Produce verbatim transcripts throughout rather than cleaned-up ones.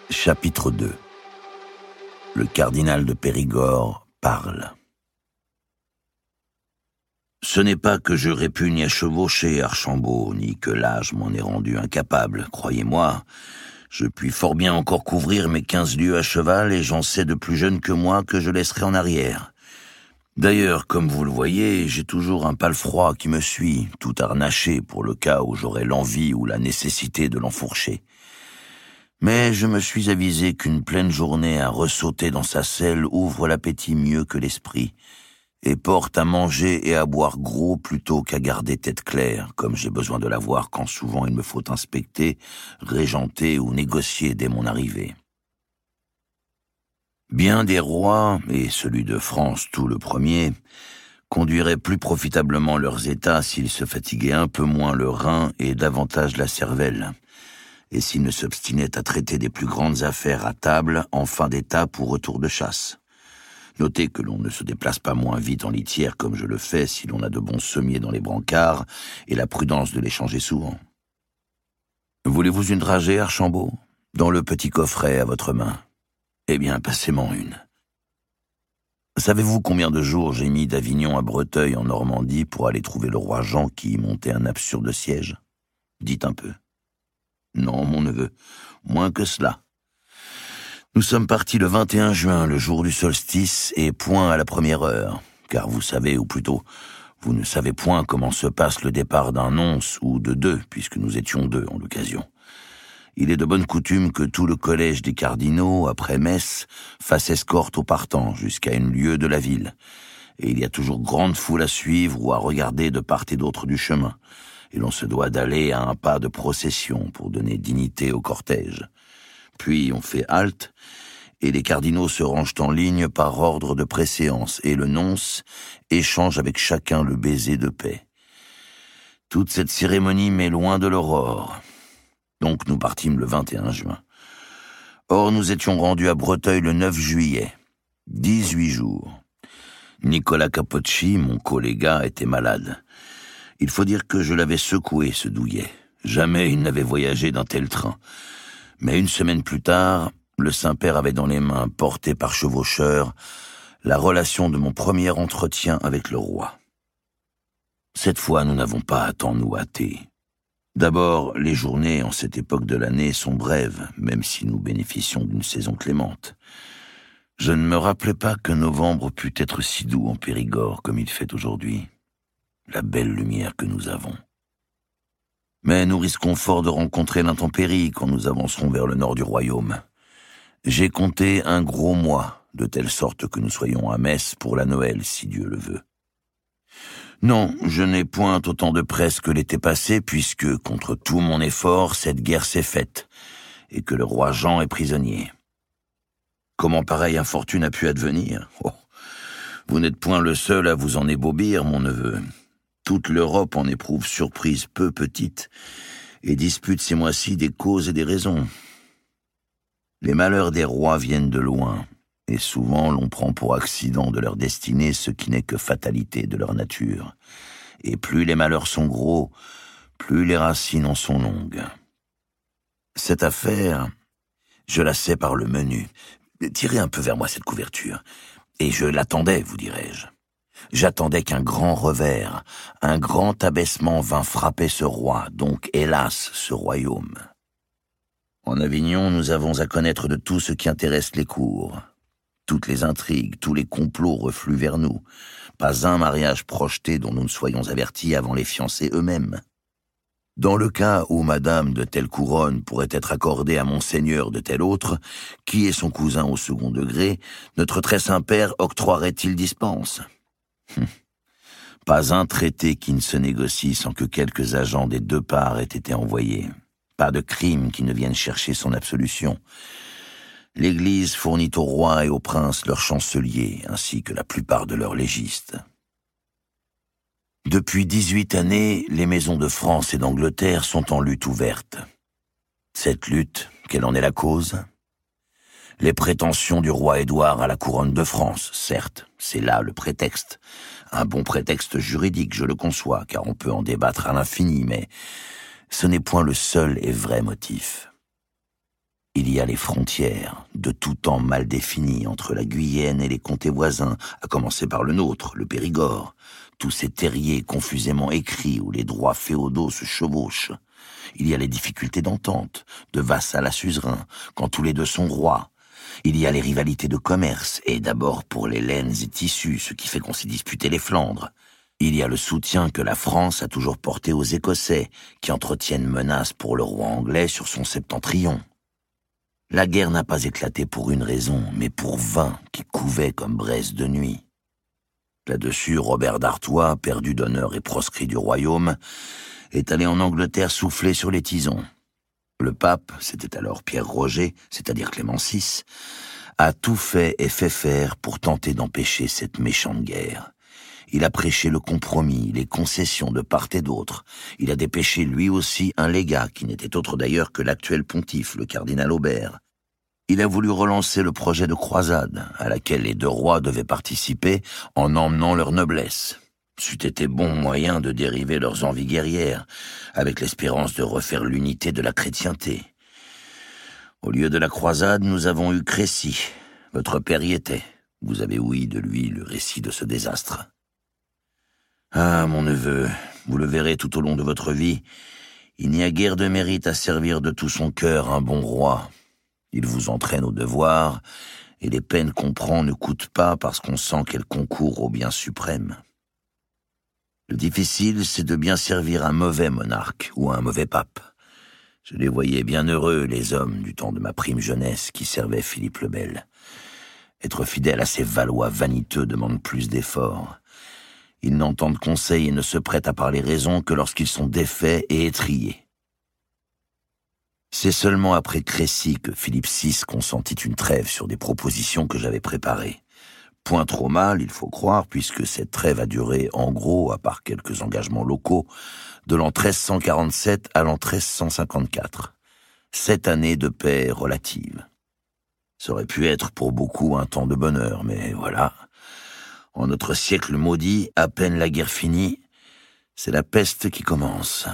Chapitre deux. Le cardinal de Périgord parle. Ce n'est pas que je répugne à chevaucher, Archambault, ni que l'âge m'en ait rendu incapable, croyez-moi. Je puis fort bien encore couvrir mes quinze lieues à cheval, et j'en sais de plus jeune que moi que je laisserai en arrière. D'ailleurs, comme vous le voyez, j'ai toujours un palefroid qui me suit, tout harnaché pour le cas où j'aurais l'envie ou la nécessité de l'enfourcher. Mais je me suis avisé qu'une pleine journée à ressauter dans sa selle ouvre l'appétit mieux que l'esprit, et porte à manger et à boire gros plutôt qu'à garder tête claire, comme j'ai besoin de l'avoir quand souvent il me faut inspecter, régenter ou négocier dès mon arrivée. Bien des rois, et celui de France tout le premier, conduiraient plus profitablement leurs États s'ils se fatiguaient un peu moins le rein et davantage la cervelle, et s'ils ne s'obstinaient à traiter des plus grandes affaires à table en fin d'étape ou retour de chasse. Notez que l'on ne se déplace pas moins vite en litière comme je le fais si l'on a de bons sommiers dans les brancards et la prudence de les changer souvent. Voulez-vous une dragée, Archambault, dans le petit coffret à votre main? Eh bien, passez-m'en une. Savez-vous combien de jours j'ai mis d'Avignon à Breteuil en Normandie pour aller trouver le roi Jean qui y montait un absurde siège? Dites un peu. Non, mon neveu, moins que cela. Nous sommes partis le vingt et un juin, le jour du solstice, et point à la première heure, car vous savez, ou plutôt, vous ne savez point comment se passe le départ d'un nonce ou de deux, puisque nous étions deux en l'occasion. Il est de bonne coutume que tout le collège des cardinaux, après messe, fasse escorte au partant jusqu'à une lieue de la ville, et il y a toujours grande foule à suivre ou à regarder de part et d'autre du chemin, et l'on se doit d'aller à un pas de procession pour donner dignité au cortège. Puis on fait halte, et les cardinaux se rangent en ligne par ordre de préséance, et le nonce échange avec chacun le baiser de paix. Toute cette cérémonie m'est loin de l'aurore. Donc nous partîmes le vingt et un juin. Or nous étions rendus à Breteuil le neuf juillet. Dix-huit jours. Nicolas Capocci, mon colléga, était malade. Il faut dire que je l'avais secoué, ce douillet. Jamais il n'avait voyagé d'un tel train. Mais une semaine plus tard, le Saint-Père avait dans les mains, porté par chevaucheur, la relation de mon premier entretien avec le roi. Cette fois, nous n'avons pas à tant nous hâter. D'abord, les journées en cette époque de l'année sont brèves, même si nous bénéficions d'une saison clémente. Je ne me rappelais pas que novembre pût être si doux en Périgord comme il fait aujourd'hui. La belle lumière que nous avons. Mais nous risquons fort de rencontrer l'intempérie quand nous avancerons vers le nord du royaume. J'ai compté un gros mois, de telle sorte que nous soyons à Metz pour la Noël, si Dieu le veut. Non, je n'ai point autant de presse que l'été passé, puisque, contre tout mon effort, cette guerre s'est faite, et que le roi Jean est prisonnier. Comment pareille infortune a pu advenir? Oh, vous n'êtes point le seul à vous en ébobir, mon neveu. Toute l'Europe en éprouve surprise peu petite et dispute ces mois-ci des causes et des raisons. Les malheurs des rois viennent de loin, et souvent l'on prend pour accident de leur destinée ce qui n'est que fatalité de leur nature. Et plus les malheurs sont gros, plus les racines en sont longues. Cette affaire, je la sais par le menu. Tirez un peu vers moi cette couverture. Et je l'attendais, vous dirais-je. J'attendais qu'un grand revers, un grand abaissement vînt frapper ce roi, donc hélas ce royaume. En Avignon, nous avons à connaître de tout ce qui intéresse les cours. Toutes les intrigues, tous les complots refluent vers nous. Pas un mariage projeté dont nous ne soyons avertis avant les fiancés eux-mêmes. Dans le cas où madame de telle couronne pourrait être accordée à monseigneur de tel autre, qui est son cousin au second degré, notre très saint père octroierait-il dispense? Hum. Pas un traité qui ne se négocie sans que quelques agents des deux parts aient été envoyés. Pas de crime qui ne vienne chercher son absolution. L'Église fournit aux rois et aux princes leurs chanceliers, ainsi que la plupart de leurs légistes. Depuis dix-huit années, les maisons de France et d'Angleterre sont en lutte ouverte. Cette lutte, quelle en est la cause? Les prétentions du roi Édouard à la couronne de France, certes, c'est là le prétexte. Un bon prétexte juridique, je le conçois, car on peut en débattre à l'infini, mais ce n'est point le seul et vrai motif. Il y a les frontières, de tout temps mal définies, entre la Guyenne et les comtés voisins, à commencer par le nôtre, le Périgord. Tous ces terriers confusément écrits où les droits féodaux se chevauchent. Il y a les difficultés d'entente, de vassal à suzerain, quand tous les deux sont rois. Il y a les rivalités de commerce, et d'abord pour les laines et tissus, ce qui fait qu'on s'est disputé les Flandres. Il y a le soutien que la France a toujours porté aux Écossais, qui entretiennent menace pour le roi anglais sur son septentrion. La guerre n'a pas éclaté pour une raison, mais pour vingt qui couvaient comme braise de nuit. Là-dessus, Robert d'Artois, perdu d'honneur et proscrit du royaume, est allé en Angleterre souffler sur les tisons. Le pape, c'était alors Pierre Roger, c'est-à-dire Clément six, a tout fait et fait faire pour tenter d'empêcher cette méchante guerre. Il a prêché le compromis, les concessions de part et d'autre. Il a dépêché lui aussi un légat, qui n'était autre d'ailleurs que l'actuel pontife, le cardinal Aubert. Il a voulu relancer le projet de croisade, à laquelle les deux rois devaient participer en emmenant leur noblesse. C'eût été bon moyen de dériver leurs envies guerrières, avec l'espérance de refaire l'unité de la chrétienté. Au lieu de la croisade, nous avons eu Crécy. Votre père y était. Vous avez ouï de lui le récit de ce désastre. Ah, mon neveu, vous le verrez tout au long de votre vie, il n'y a guère de mérite à servir de tout son cœur un bon roi. Il vous entraîne au devoir, et les peines qu'on prend ne coûtent pas parce qu'on sent qu'elles concourent au bien suprême. Le difficile, c'est de bien servir un mauvais monarque ou un mauvais pape. Je les voyais bien heureux, les hommes du temps de ma prime jeunesse qui servaient Philippe le Bel. Être fidèle à ces Valois vaniteux demande plus d'efforts. Ils n'entendent conseil et ne se prêtent à parler raison que lorsqu'ils sont défaits et étrillés. C'est seulement après Crécy que Philippe six consentit une trêve sur des propositions que j'avais préparées. Point trop mal, il faut croire, puisque cette trêve a duré, en gros, à part quelques engagements locaux, de l'an treize cent quarante-sept à l'an treize cent cinquante-quatre. Sept années de paix relative. Ça aurait pu être pour beaucoup un temps de bonheur, mais voilà. En notre siècle maudit, à peine la guerre finie, c'est la peste qui commence.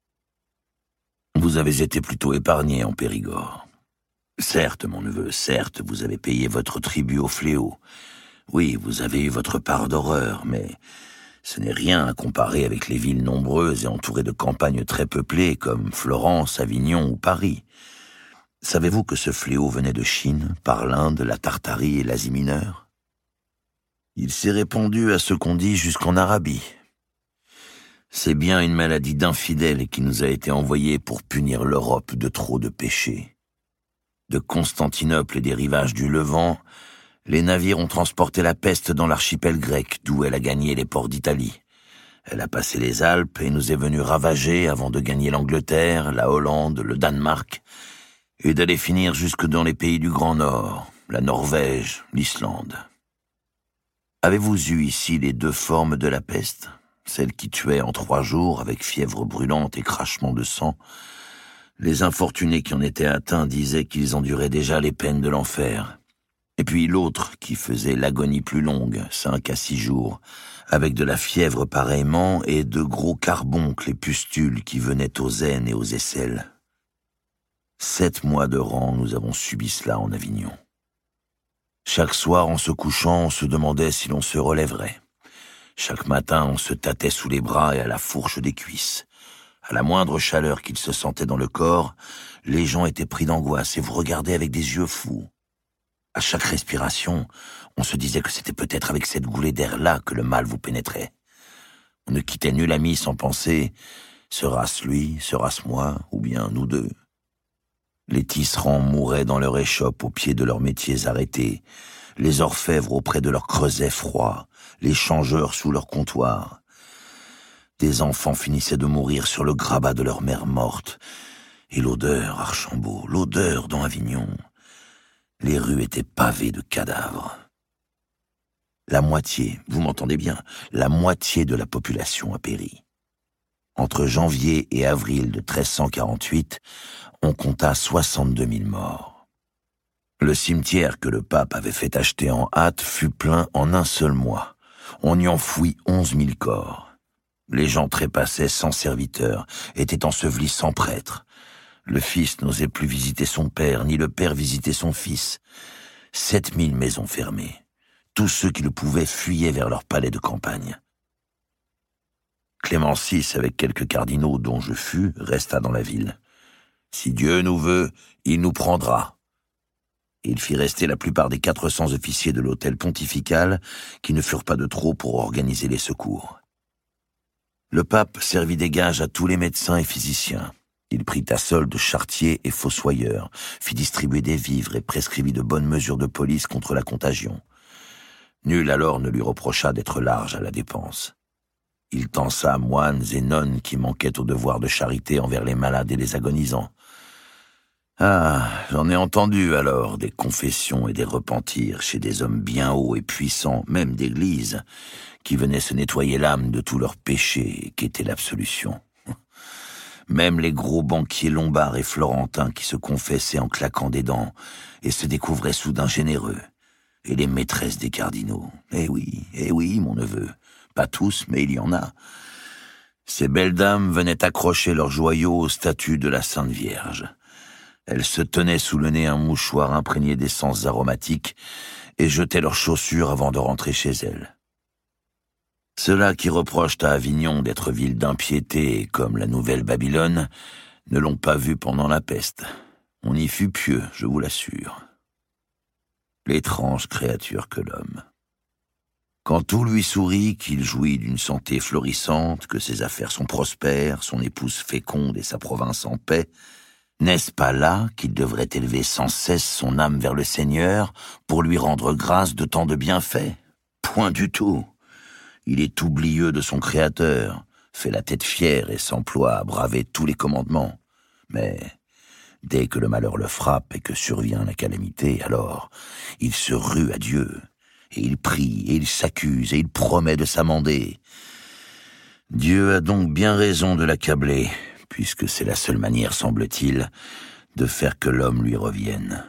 Vous avez été plutôt épargné en Périgord. Certes, mon neveu, certes, vous avez payé votre tribut au fléau. Oui, vous avez eu votre part d'horreur, mais ce n'est rien à comparer avec les villes nombreuses et entourées de campagnes très peuplées comme Florence, Avignon ou Paris. Savez-vous que ce fléau venait de Chine, par l'Inde, la Tartarie et l'Asie mineure? Il s'est répandu à ce qu'on dit jusqu'en Arabie. C'est bien une maladie d'infidèles qui nous a été envoyée pour punir l'Europe de trop de péchés. De Constantinople et des rivages du Levant, les navires ont transporté la peste dans l'archipel grec, d'où elle a gagné les ports d'Italie. Elle a passé les Alpes et nous est venue ravager avant de gagner l'Angleterre, la Hollande, le Danemark, et d'aller finir jusque dans les pays du Grand Nord, la Norvège, l'Islande. Avez-vous eu ici les deux formes de la peste? Celle qui tuait en trois jours avec fièvre brûlante et crachement de sang. Les infortunés qui en étaient atteints disaient qu'ils enduraient déjà les peines de l'enfer. Et puis l'autre qui faisait l'agonie plus longue, cinq à six jours, avec de la fièvre pareillement et de gros carboncles et pustules qui venaient aux aines et aux aisselles. Sept mois de rang, nous avons subi cela en Avignon. Chaque soir, en se couchant, on se demandait si l'on se relèverait. Chaque matin, on se tâtait sous les bras et à la fourche des cuisses. À la moindre chaleur qu'il se sentait dans le corps, les gens étaient pris d'angoisse et vous regardaient avec des yeux fous. À chaque respiration, on se disait que c'était peut-être avec cette goulée d'air-là que le mal vous pénétrait. On ne quittait nul ami sans penser « sera-ce lui, sera-ce moi, ou bien nous deux ?» Les tisserands mouraient dans leur échoppe au pied de leurs métiers arrêtés, les orfèvres auprès de leurs creusets froids, les changeurs sous leur comptoir. Des enfants finissaient de mourir sur le grabat de leur mère morte, et l'odeur, Archambault, l'odeur dans Avignon. Les rues étaient pavées de cadavres. La moitié, vous m'entendez bien, la moitié de la population a péri. Entre janvier et avril de treize cent quarante-huit, on compta soixante-deux mille morts. Le cimetière que le pape avait fait acheter en hâte fut plein en un seul mois. On y enfouit onze mille corps. Les gens trépassaient sans serviteurs, étaient ensevelis sans prêtre. Le fils n'osait plus visiter son père, ni le père visiter son fils. Sept mille maisons fermées. Tous ceux qui le pouvaient fuyaient vers leur palais de campagne. Clément six, avec quelques cardinaux dont je fus, resta dans la ville. Si Dieu nous veut, il nous prendra. Et il fit rester la plupart des quatre cents officiers de l'hôtel pontifical qui ne furent pas de trop pour organiser les secours. Le pape servit des gages à tous les médecins et physiciens. Il prit à solde charretiers et fossoyeurs, fit distribuer des vivres et prescrivit de bonnes mesures de police contre la contagion. Nul alors ne lui reprocha d'être large à la dépense. Il tensa moines et nonnes qui manquaient au devoir de charité envers les malades et les agonisants. Ah, j'en ai entendu alors des confessions et des repentirs chez des hommes bien hauts et puissants, même d'église, qui venaient se nettoyer l'âme de tous leurs péchés et qu'était l'absolution. Même les gros banquiers lombards et florentins qui se confessaient en claquant des dents et se découvraient soudain généreux. Et les maîtresses des cardinaux. Eh oui, eh oui, mon neveu. Pas tous, mais il y en a. Ces belles dames venaient accrocher leurs joyaux aux statues de la Sainte Vierge. Elles se tenaient sous le nez un mouchoir imprégné d'essences aromatiques et jetaient leurs chaussures avant de rentrer chez elles. Ceux-là qui reprochent à Avignon d'être ville d'impiété comme la nouvelle Babylone ne l'ont pas vu pendant la peste. On y fut pieux, je vous l'assure. L'étrange créature que l'homme. Quand tout lui sourit, qu'il jouit d'une santé florissante, que ses affaires sont prospères, son épouse féconde et sa province en paix, n'est-ce pas là qu'il devrait élever sans cesse son âme vers le Seigneur pour lui rendre grâce de tant de bienfaits? Point du tout. Il est oublieux de son Créateur, fait la tête fière et s'emploie à braver tous les commandements. Mais dès que le malheur le frappe et que survient la calamité, alors il se rue à Dieu, et il prie, et il s'accuse, et il promet de s'amender. Dieu a donc bien raison de l'accabler, puisque c'est la seule manière, semble-t-il, de faire que l'homme lui revienne.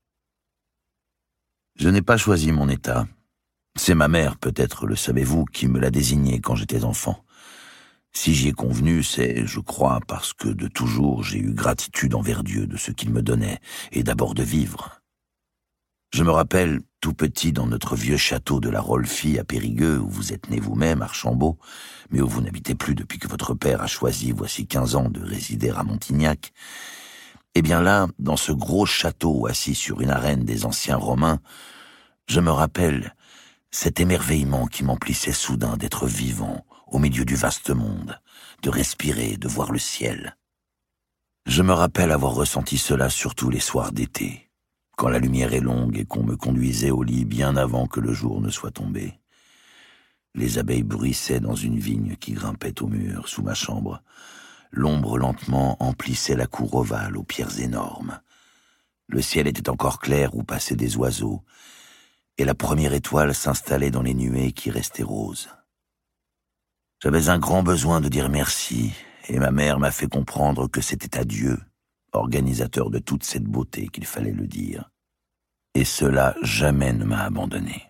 Je n'ai pas choisi mon état. C'est ma mère, peut-être le savez-vous, qui me l'a désigné quand j'étais enfant. Si j'y ai convenu, c'est, je crois, parce que de toujours j'ai eu gratitude envers Dieu de ce qu'il me donnait, et d'abord de vivre. Je me rappelle, tout petit dans notre vieux château de la Rolfie à Périgueux, où vous êtes né vous-même, Archambault, mais où vous n'habitez plus depuis que votre père a choisi, voici quinze ans, de résider à Montignac. Eh bien là, dans ce gros château assis sur une arène des anciens Romains, je me rappelle cet émerveillement qui m'emplissait soudain d'être vivant au milieu du vaste monde, de respirer, de voir le ciel. Je me rappelle avoir ressenti cela surtout les soirs d'été, quand la lumière est longue et qu'on me conduisait au lit bien avant que le jour ne soit tombé. Les abeilles bruissaient dans une vigne qui grimpait au mur sous ma chambre. L'ombre lentement emplissait la cour ovale aux pierres énormes. Le ciel était encore clair où passaient des oiseaux, et la première étoile s'installait dans les nuées qui restaient roses. J'avais un grand besoin de dire merci, et ma mère m'a fait comprendre que c'était à Dieu, organisateur de toute cette beauté, qu'il fallait le dire. Et cela jamais ne m'a abandonné.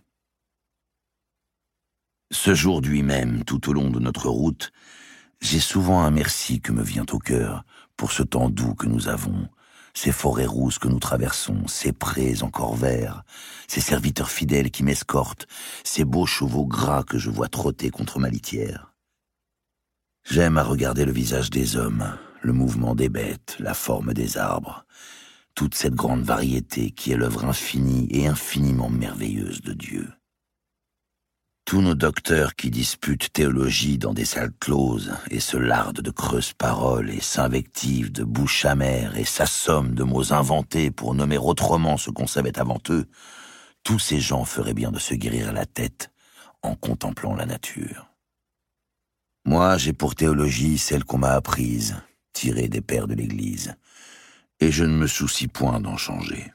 Ce jour d'huit même, tout au long de notre route, j'ai souvent un merci que me vient au cœur pour ce temps doux que nous avons, ces forêts rousses que nous traversons, ces prés encore verts, ces serviteurs fidèles qui m'escortent, ces beaux chevaux gras que je vois trotter contre ma litière. J'aime à regarder le visage des hommes, le mouvement des bêtes, la forme des arbres, toute cette grande variété qui est l'œuvre infinie et infiniment merveilleuse de Dieu. Tous nos docteurs qui disputent théologie dans des salles closes et se lardent de creuses paroles et s'invectivent de bouche amère et s'assomment de mots inventés pour nommer autrement ce qu'on savait avant eux, tous ces gens feraient bien de se guérir la tête en contemplant la nature. Moi, j'ai pour théologie celle qu'on m'a apprise, tirée des pères de l'Église, et je ne me soucie point d'en changer.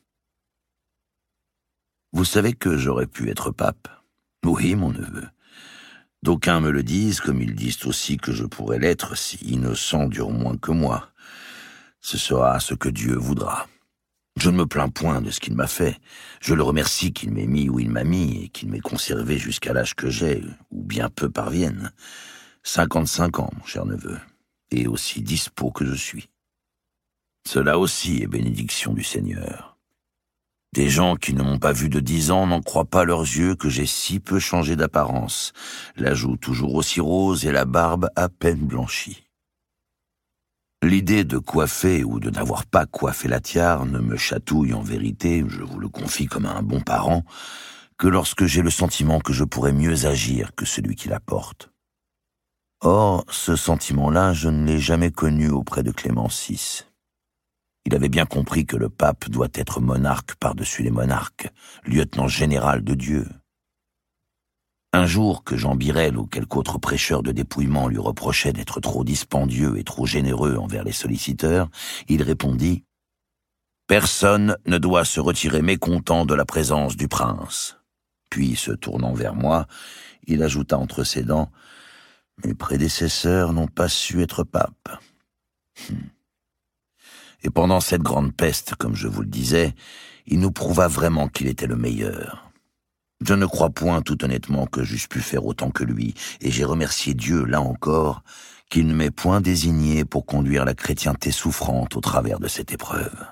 Vous savez que j'aurais pu être pape? Oui, mon neveu. D'aucuns me le disent, comme ils disent aussi que je pourrais l'être si innocent dure moins que moi. Ce sera ce que Dieu voudra. Je ne me plains point de ce qu'il m'a fait. Je le remercie qu'il m'ait mis où il m'a mis et qu'il m'ait conservé jusqu'à l'âge que j'ai, ou bien peu parviennent. Cinquante-cinq ans, mon cher neveu, et aussi dispos que je suis. Cela aussi est bénédiction du Seigneur. Des gens qui ne m'ont pas vu de dix ans n'en croient pas leurs yeux que j'ai si peu changé d'apparence, la joue toujours aussi rose et la barbe à peine blanchie. L'idée de coiffer ou de n'avoir pas coiffé la tiare ne me chatouille en vérité, je vous le confie comme un bon parent, que lorsque j'ai le sentiment que je pourrais mieux agir que celui qui la porte. Or, ce sentiment-là, je ne l'ai jamais connu auprès de Clément six. Il avait bien compris que le pape doit être monarque par-dessus les monarques, lieutenant général de Dieu. Un jour que Jean Birel ou quelque autre prêcheur de dépouillement lui reprochait d'être trop dispendieux et trop généreux envers les solliciteurs, il répondit « Personne ne doit se retirer mécontent de la présence du prince. » Puis, se tournant vers moi, il ajouta entre ses dents « Mes prédécesseurs n'ont pas su être pape. Hum. » Et pendant cette grande peste, comme je vous le disais, il nous prouva vraiment qu'il était le meilleur. Je ne crois point tout honnêtement que j'eusse pu faire autant que lui, et j'ai remercié Dieu, là encore, qu'il ne m'ait point désigné pour conduire la chrétienté souffrante au travers de cette épreuve.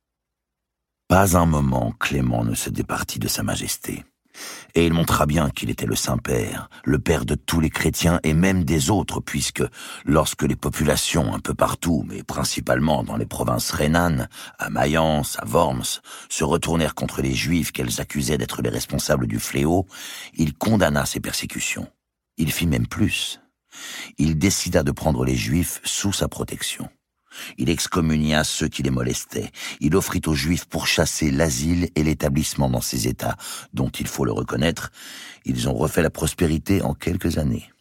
Pas un moment Clément ne se départit de sa majesté. Et il montra bien qu'il était le Saint-Père, le Père de tous les chrétiens et même des autres, puisque, lorsque les populations un peu partout, mais principalement dans les provinces rhénanes, à Mayence, à Worms, se retournèrent contre les Juifs qu'elles accusaient d'être les responsables du fléau, il condamna ces persécutions. Il fit même plus. Il décida de prendre les Juifs sous sa protection. Il excommunia ceux qui les molestaient. Il offrit aux Juifs pour chasser l'asile et l'établissement dans ces États, dont, il faut le reconnaître, ils ont refait la prospérité en quelques années.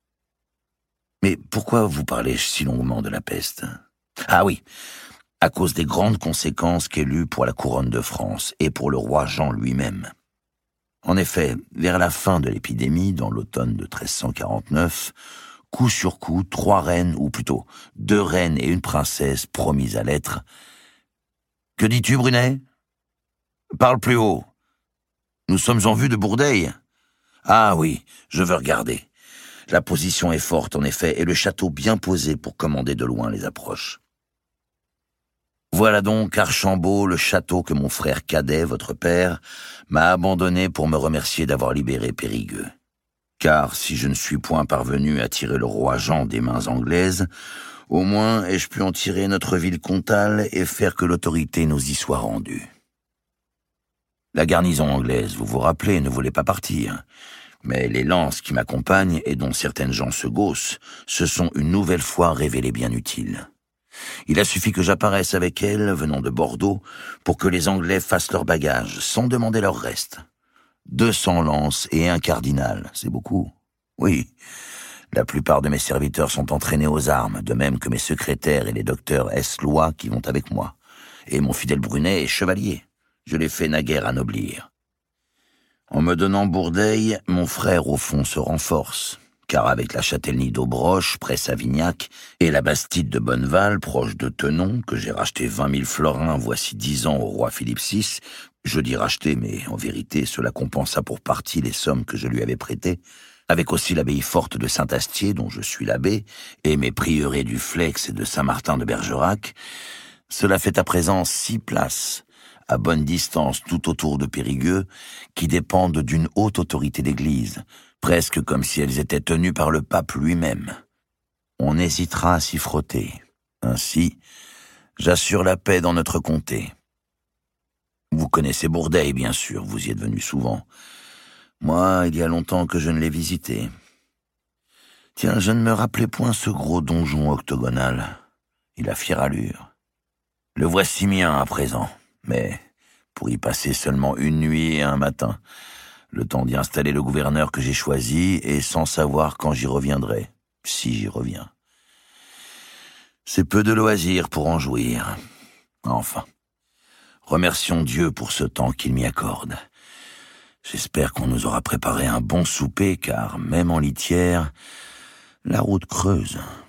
Mais pourquoi vous parlez si longuement de la peste? Ah oui, à cause des grandes conséquences qu'elle eut pour la couronne de France et pour le roi Jean lui-même. En effet, vers la fin de l'épidémie, dans l'automne de treize cent quarante-neuf, coup sur coup, trois reines, ou plutôt deux reines et une princesse promises à l'être. « Que dis-tu, Brunet ? Parle plus haut. Nous sommes en vue de Bourdeille. Ah oui, je veux regarder. La position est forte, en effet, et le château bien posé pour commander de loin les approches. Voilà donc Archambault, le château que mon frère cadet, votre père, m'a abandonné pour me remercier d'avoir libéré Périgueux. Car si je ne suis point parvenu à tirer le roi Jean des mains anglaises, au moins ai-je pu en tirer notre ville comtale et faire que l'autorité nous y soit rendue. La garnison anglaise, vous vous rappelez, ne voulait pas partir, mais les lances qui m'accompagnent et dont certaines gens se gaussent se sont une nouvelle fois révélées bien utiles. Il a suffi que j'apparaisse avec elles, venant de Bordeaux, pour que les Anglais fassent leur bagage, sans demander leur reste. Deux cents lances et un cardinal, c'est beaucoup. Oui, la plupart de mes serviteurs sont entraînés aux armes, de même que mes secrétaires et les docteurs S-Lois qui vont avec moi. Et mon fidèle Brunet est chevalier. Je l'ai fait naguère anoblir. En me donnant Bourdeille, mon frère au fond se renforce, car avec la châtellenie d'Aubroche, près Savignac, et la bastide de Bonneval, proche de Tenon, que j'ai racheté vingt mille florins voici dix ans au roi Philippe six, je dis racheter, mais en vérité cela compensa pour partie les sommes que je lui avais prêtées, avec aussi l'abbaye forte de Saint-Astier, dont je suis l'abbé, et mes prieurés du Flex et de Saint-Martin de Bergerac, cela fait à présent six places, à bonne distance tout autour de Périgueux, qui dépendent d'une haute autorité d'église, presque comme si elles étaient tenues par le pape lui-même. On hésitera à s'y frotter. Ainsi, j'assure la paix dans notre comté. Vous connaissez Bourdeille, bien sûr, vous y êtes venu souvent. Moi, il y a longtemps que je ne l'ai visité. Tiens, je ne me rappelais point ce gros donjon octogonal. Il a fière allure. Le voici mien à présent, mais pour y passer seulement une nuit et un matin, le temps d'y installer le gouverneur que j'ai choisi et sans savoir quand j'y reviendrai, si j'y reviens. C'est peu de loisirs pour en jouir. Enfin, remercions Dieu pour ce temps qu'il m'y accorde. J'espère qu'on nous aura préparé un bon souper, car même en litière, la route creuse.